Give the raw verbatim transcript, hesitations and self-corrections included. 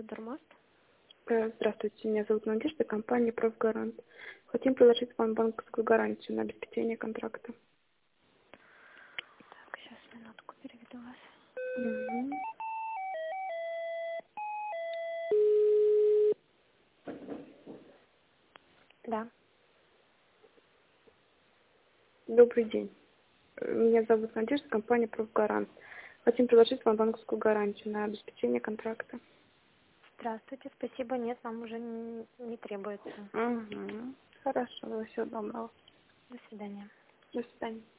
Дормост. Э, Здравствуйте, меня зовут Надежда, компания «Профгарант». Хотим предложить вам банковскую гарантию на обеспечение контракта. Так, сейчас минутку переведу вас. Мгм. Да. Добрый день. Э, Меня зовут Надежда, компания «Профгарант». Хотим предложить вам банковскую гарантию на обеспечение контракта. Здравствуйте, спасибо. Нет, нам уже не, не требуется. Угу. Хорошо, всего доброго. До свидания. До свидания.